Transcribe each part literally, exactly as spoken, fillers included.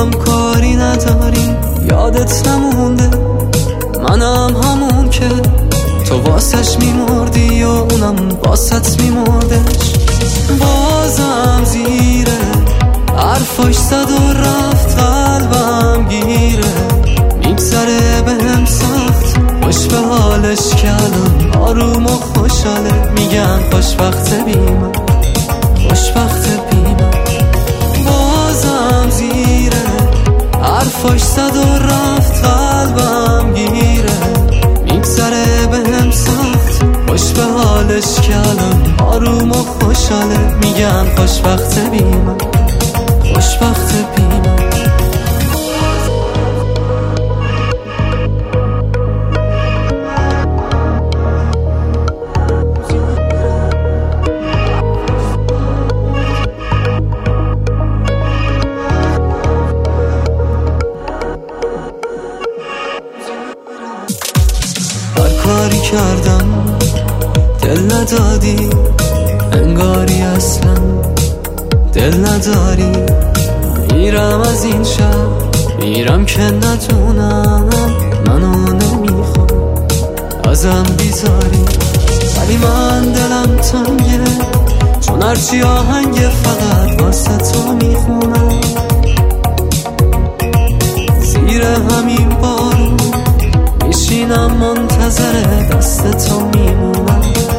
هم کاری نداریم، یادت نمونده منم همون که تو واسش میمردی و اونم واسط میمردش. بازم زیره حرفاش زد و رفت، قلبم گیره میگذره بهم سخت. خوش به حالش کردم آروم و خوشحاله، میگن خوشبخت بی من، خوشبخت بی من. بازم زیره حرفاش زد و رفت، قلبم گیره میگذره بهم سخت. خوش به حالش کردم آروم و خوشحاله، میگن خوشبخت بی من، خوشبخت بی من. هر کاری کردم دل ندادی، انگاری اصلا دل نداری. میرم از این شهر میرم که ندونم منو نمیخوام ازم بیزاری. ولی من دلم تنگه چون هرچی آهنگ فقط واسه تو میخونم. زیر همین بارون میشینم منتظر دست تو میمونم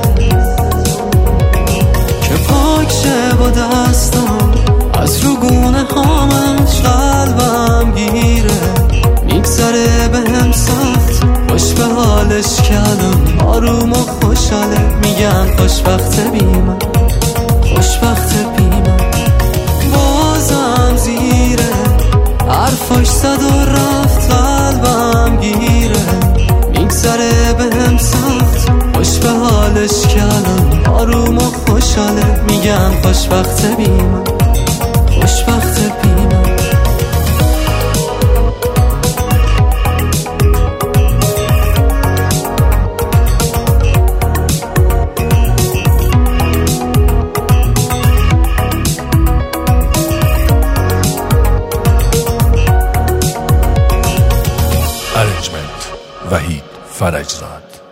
که پاک شه با دستم از رو گونه هامش. قلبم گیره میگذره بهم سخت، خوش به حالش کردم آروم و خوشحاله، میگن خوشبخت بی من، خوشبخت بی من. بازم زیره حرفاش زد و رفت، قلبم گیره میگذره بهم سخت. خوش به حالش کردم آروم و خوشحاله، میگن خوشبخت بی من، خوشبخت بی من. Arrangement وحید فرجزاد.